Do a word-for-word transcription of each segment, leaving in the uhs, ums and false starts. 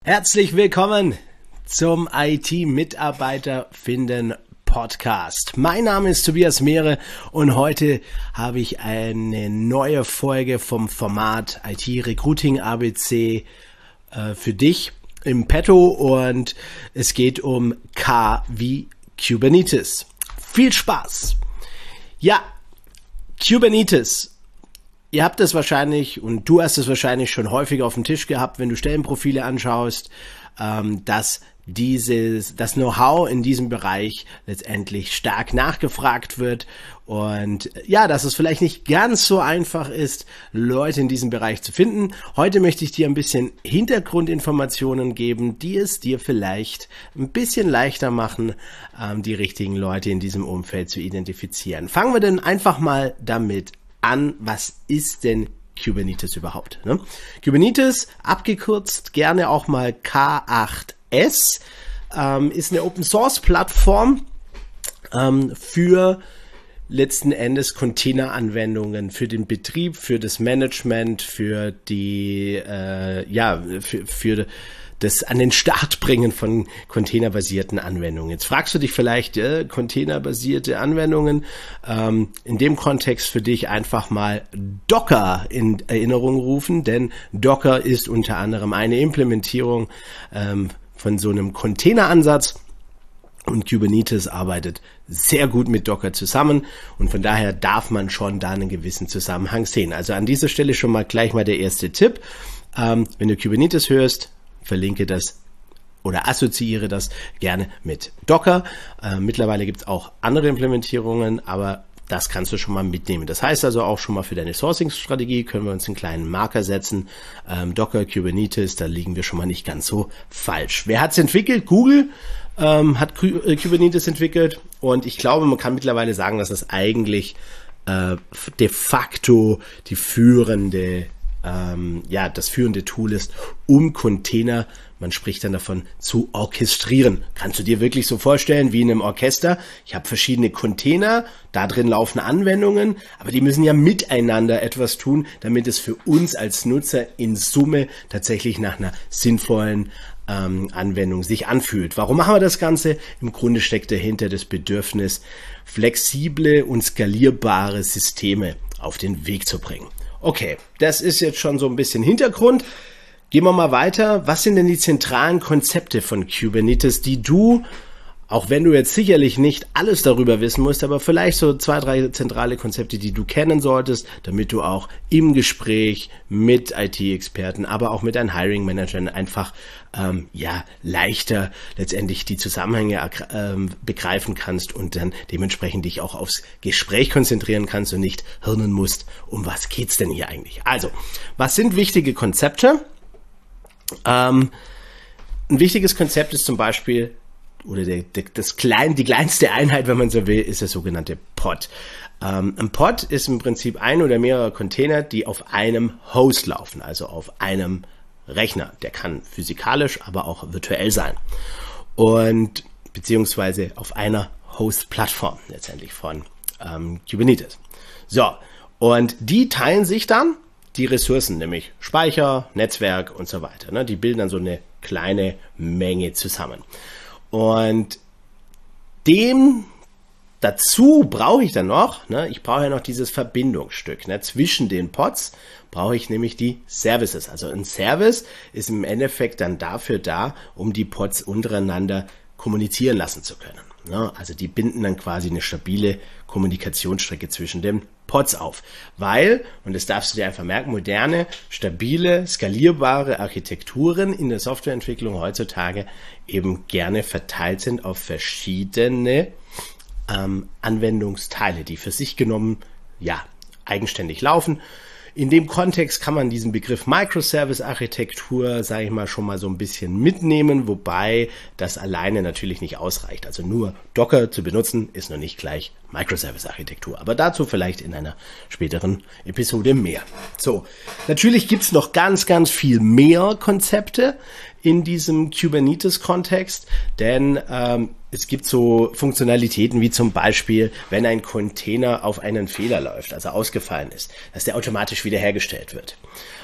Herzlich willkommen zum I T-Mitarbeiter finden Podcast. Mein Name ist Tobias Mehre und heute habe ich eine neue Folge vom Format I T Recruiting A B C äh, für dich im Petto und es geht um K wie Kubernetes. Viel Spaß! Ja, Kubernetes. Ihr habt es wahrscheinlich und du hast es wahrscheinlich schon häufig auf dem Tisch gehabt, wenn du Stellenprofile anschaust, ähm, dass dieses, das Know-how in diesem Bereich letztendlich stark nachgefragt wird und ja, dass es vielleicht nicht ganz so einfach ist, Leute in diesem Bereich zu finden. Heute möchte ich dir ein bisschen Hintergrundinformationen geben, die es dir vielleicht ein bisschen leichter machen, ähm, die richtigen Leute in diesem Umfeld zu identifizieren. Fangen wir denn einfach mal damit an, was ist denn Kubernetes überhaupt? Ne? Kubernetes, abgekürzt gerne auch mal K acht S, ähm, ist eine Open-Source-Plattform ähm, für letzten Endes Containeranwendungen, für den Betrieb, für das Management, für die, äh, ja, für, für das an den Start bringen von containerbasierten Anwendungen. Jetzt fragst du dich vielleicht, äh, containerbasierte Anwendungen, ähm, in dem Kontext für dich einfach mal Docker in Erinnerung rufen, denn Docker ist unter anderem eine Implementierung ähm, von so einem Containeransatz und Kubernetes arbeitet sehr gut mit Docker zusammen und von daher darf man schon da einen gewissen Zusammenhang sehen. Also an dieser Stelle schon mal gleich mal der erste Tipp. Ähm, wenn du Kubernetes hörst, verlinke das oder assoziiere das gerne mit Docker. Äh, mittlerweile gibt es auch andere Implementierungen, aber das kannst du schon mal mitnehmen. Das heißt also auch schon mal für deine Sourcing-Strategie können wir uns einen kleinen Marker setzen. Ähm, Docker, Kubernetes, da liegen wir schon mal nicht ganz so falsch. Wer hat es entwickelt? Google ähm, hat Kubernetes entwickelt und ich glaube, man kann mittlerweile sagen, dass das eigentlich äh, de facto die führende Ähm, ja, das führende Tool ist, um Container, man spricht dann davon, zu orchestrieren. Kannst du dir wirklich so vorstellen wie in einem Orchester? Ich habe verschiedene Container, da drin laufen Anwendungen, aber die müssen ja miteinander etwas tun, damit es für uns als Nutzer in Summe tatsächlich nach einer sinnvollen ähm, Anwendung sich anfühlt. Warum machen wir das Ganze? Im Grunde steckt dahinter das Bedürfnis, flexible und skalierbare Systeme auf den Weg zu bringen. Okay, das ist jetzt schon so ein bisschen Hintergrund. Gehen wir mal weiter. Was sind denn die zentralen Konzepte von Kubernetes, die du, auch wenn du jetzt sicherlich nicht alles darüber wissen musst, aber vielleicht so zwei, drei zentrale Konzepte, die du kennen solltest, damit du auch im Gespräch mit I T-Experten, aber auch mit deinen Hiring-Managern einfach ähm, ja leichter letztendlich die Zusammenhänge ähm, begreifen kannst und dann dementsprechend dich auch aufs Gespräch konzentrieren kannst und nicht hirnen musst, um was geht's denn hier eigentlich? Also, was sind wichtige Konzepte? Ähm, ein wichtiges Konzept ist zum Beispiel oder der, der, das klein, die kleinste Einheit, wenn man so will, ist der sogenannte Pod. Ähm, ein Pod ist im Prinzip ein oder mehrere Container, die auf einem Host laufen, also auf einem Rechner. Der kann physikalisch, aber auch virtuell sein. Und beziehungsweise auf einer Host-Plattform letztendlich von ähm, Kubernetes. So, und die teilen sich dann die Ressourcen, nämlich Speicher, Netzwerk und so weiter. Ne? Die bilden dann so eine kleine Menge zusammen. Und dem dazu brauche ich dann noch, ne, ich brauche ja noch dieses Verbindungsstück. Ne, zwischen den Pods brauche ich nämlich die Services. Also ein Service ist im Endeffekt dann dafür da, um die Pods untereinander kommunizieren lassen zu können. Ne, also die binden dann quasi eine stabile Kommunikationsstrecke zwischen den Pods auf. Weil, und das darfst du dir einfach merken, moderne, stabile, skalierbare Architekturen in der Softwareentwicklung heutzutage eben gerne verteilt sind auf verschiedene ähm, Anwendungsteile, die für sich genommen, ja, eigenständig laufen. In dem Kontext kann man diesen Begriff Microservice-Architektur, sage ich mal, schon mal so ein bisschen mitnehmen, wobei das alleine natürlich nicht ausreicht. Also nur Docker zu benutzen, ist noch nicht gleich Microservice-Architektur. Aber dazu vielleicht in einer späteren Episode mehr. So, natürlich gibt's noch ganz, ganz viel mehr Konzepte in diesem Kubernetes-Kontext, denn ähm, es gibt so Funktionalitäten wie zum Beispiel, wenn ein Container auf einen Fehler läuft, also ausgefallen ist, dass der automatisch wiederhergestellt wird.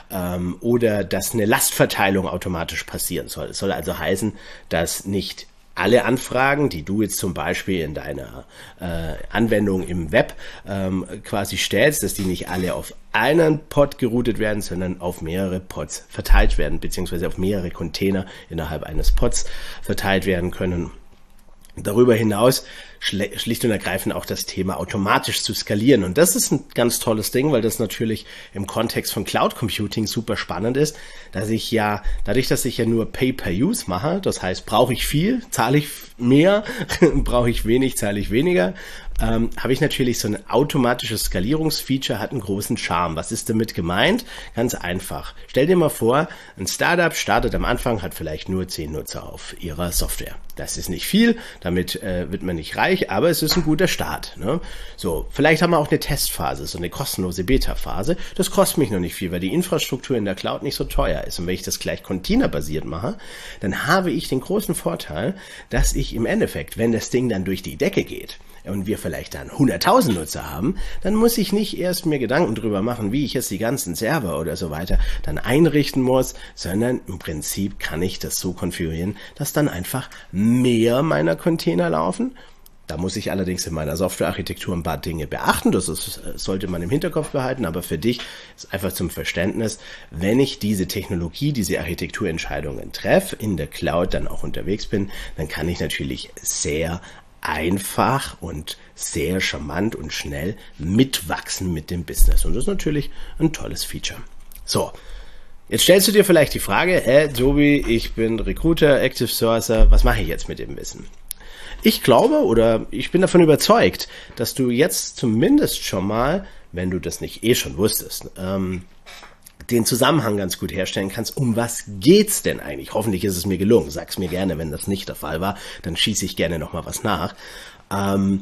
ähm, oder dass eine Lastverteilung automatisch passieren soll. Es soll also heißen, dass nicht alle Anfragen, die du jetzt zum Beispiel in deiner äh, Anwendung im Web ähm, quasi stellst, dass die nicht alle auf einen Pod geroutet werden, sondern auf mehrere Pods verteilt werden, beziehungsweise auf mehrere Container innerhalb eines Pods verteilt werden können. Darüber hinaus schlicht und ergreifend auch das Thema automatisch zu skalieren. Und das ist ein ganz tolles Ding, weil das natürlich im Kontext von Cloud Computing super spannend ist, dass ich ja, dadurch, dass ich ja nur Pay-per-Use mache, das heißt, brauche ich viel, zahle ich mehr, brauche ich wenig, zahle ich weniger, ähm, habe ich natürlich so ein automatisches Skalierungsfeature, hat einen großen Charme. Was ist damit gemeint? Ganz einfach. Stell dir mal vor, ein Startup startet am Anfang, hat vielleicht nur zehn Nutzer auf ihrer Software. Das ist nicht viel, damit äh, wird man nicht reich, aber es ist ein guter Start. Ne? So, vielleicht haben wir auch eine Testphase, so eine kostenlose Beta-Phase. Das kostet mich noch nicht viel, weil die Infrastruktur in der Cloud nicht so teuer ist. Und wenn ich das gleich containerbasiert mache, dann habe ich den großen Vorteil, dass ich im Endeffekt, wenn das Ding dann durch die Decke geht, und wir vielleicht dann hunderttausend Nutzer haben, dann muss ich nicht erst mir Gedanken drüber machen, wie ich jetzt die ganzen Server oder so weiter dann einrichten muss, sondern im Prinzip kann ich das so konfigurieren, dass dann einfach mehr meiner Container laufen. Da muss ich allerdings in meiner Softwarearchitektur ein paar Dinge beachten, das ist, sollte man im Hinterkopf behalten, aber für dich ist einfach zum Verständnis, wenn ich diese Technologie, diese Architekturentscheidungen treffe, in der Cloud dann auch unterwegs bin, dann kann ich natürlich sehr einfach und sehr charmant und schnell mitwachsen mit dem Business. Und das ist natürlich ein tolles Feature. So, jetzt stellst du dir vielleicht die Frage, hey Tobi, ich bin Recruiter, Active Sourcer, was mache ich jetzt mit dem Wissen? Ich glaube oder ich bin davon überzeugt, dass du jetzt zumindest schon mal, wenn du das nicht eh schon wusstest, ähm, den Zusammenhang ganz gut herstellen kannst, um was geht's denn eigentlich? Hoffentlich ist es mir gelungen. Sag's mir gerne, wenn das nicht der Fall war, dann schieße ich gerne nochmal was nach. Ähm,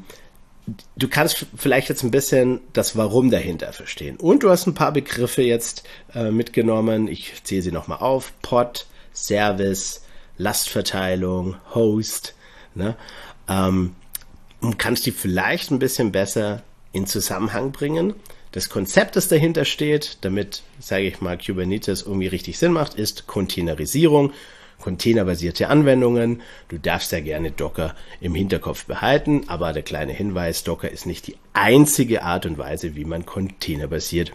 du kannst vielleicht jetzt ein bisschen das Warum dahinter verstehen. Und du hast ein paar Begriffe jetzt äh, mitgenommen. Ich zähle sie nochmal auf. Pod, Service, Lastverteilung, Host, ne? Ähm, und kannst die vielleicht ein bisschen besser in Zusammenhang bringen. Das Konzept, das dahinter steht, damit, sage ich mal, Kubernetes irgendwie richtig Sinn macht, ist Containerisierung, containerbasierte Anwendungen. Du darfst ja gerne Docker im Hinterkopf behalten, aber der kleine Hinweis, Docker ist nicht die einzige Art und Weise, wie man containerbasiert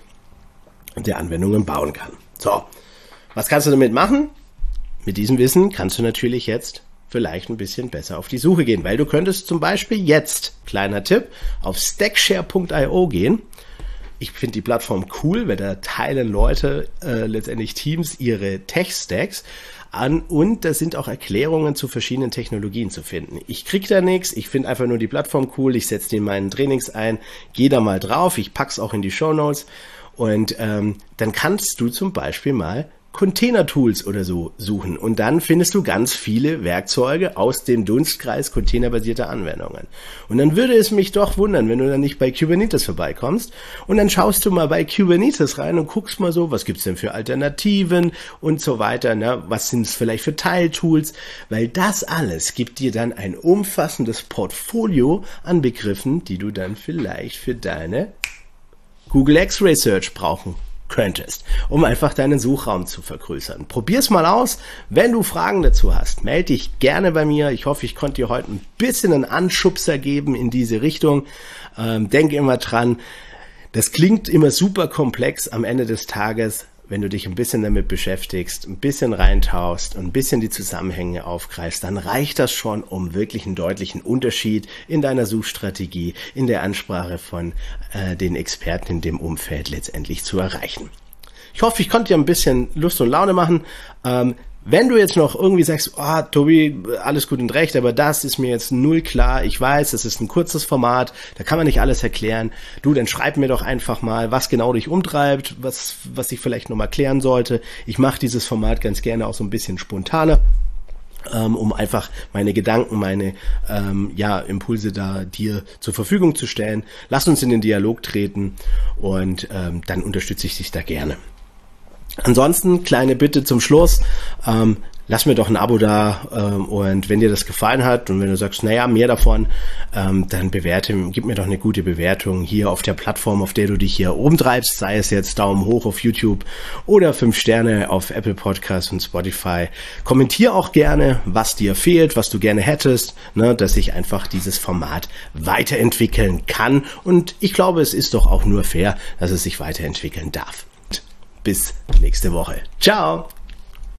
die Anwendungen bauen kann. So, was kannst du damit machen? Mit diesem Wissen kannst du natürlich jetzt vielleicht ein bisschen besser auf die Suche gehen, weil du könntest zum Beispiel jetzt, kleiner Tipp, auf stackshare punkt io gehen. Ich finde die Plattform cool, weil da teilen Leute, äh, letztendlich Teams, ihre Tech-Stacks an und da sind auch Erklärungen zu verschiedenen Technologien zu finden. Ich krieg da nichts, ich finde einfach nur die Plattform cool, ich setze die in meinen Trainings ein, gehe da mal drauf, ich pack's auch in die Shownotes und ähm, dann kannst du zum Beispiel mal Container-Tools oder so suchen und dann findest du ganz viele Werkzeuge aus dem Dunstkreis containerbasierter Anwendungen. Und dann würde es mich doch wundern, wenn du dann nicht bei Kubernetes vorbeikommst und dann schaust du mal bei Kubernetes rein und guckst mal so, was gibt's denn für Alternativen und so weiter, ne? Was sind es vielleicht für Teiltools, weil das alles gibt dir dann ein umfassendes Portfolio an Begriffen, die du dann vielleicht für deine Google X-Ray Search brauchen könntest, um einfach deinen Suchraum zu vergrößern. Probier's mal aus. Wenn du Fragen dazu hast, melde dich gerne bei mir. Ich hoffe, ich konnte dir heute ein bisschen einen Anschubser geben in diese Richtung. Ähm, denk immer dran, das klingt immer super komplex am Ende des Tages. Wenn du dich ein bisschen damit beschäftigst, ein bisschen reintauchst und ein bisschen die Zusammenhänge aufgreifst, dann reicht das schon, um wirklich einen deutlichen Unterschied in deiner Suchstrategie, in der Ansprache von äh, den Experten in dem Umfeld letztendlich zu erreichen. Ich hoffe, ich konnte dir ein bisschen Lust und Laune machen. Ähm, Wenn du jetzt noch irgendwie sagst, ah, oh, Tobi, alles gut und recht, aber das ist mir jetzt null klar, ich weiß, das ist ein kurzes Format, da kann man nicht alles erklären, du, dann schreib mir doch einfach mal, was genau dich umtreibt, was was ich vielleicht nochmal klären sollte. Ich mache dieses Format ganz gerne auch so ein bisschen spontaner, ähm, um einfach meine Gedanken, meine ähm, ja Impulse da dir zur Verfügung zu stellen. Lass uns in den Dialog treten und ähm, dann unterstütze ich dich da gerne. Ansonsten, kleine Bitte zum Schluss, ähm, lass mir doch ein Abo da ähm, und wenn dir das gefallen hat und wenn du sagst, naja, mehr davon, ähm, dann bewerte, gib mir doch eine gute Bewertung hier auf der Plattform, auf der du dich hier oben treibst, sei es jetzt Daumen hoch auf YouTube oder fünf Sterne auf Apple Podcasts und Spotify. Kommentier auch gerne, was dir fehlt, was du gerne hättest, ne, dass ich einfach dieses Format weiterentwickeln kann und ich glaube, es ist doch auch nur fair, dass es sich weiterentwickeln darf. Bis nächste Woche. Ciao!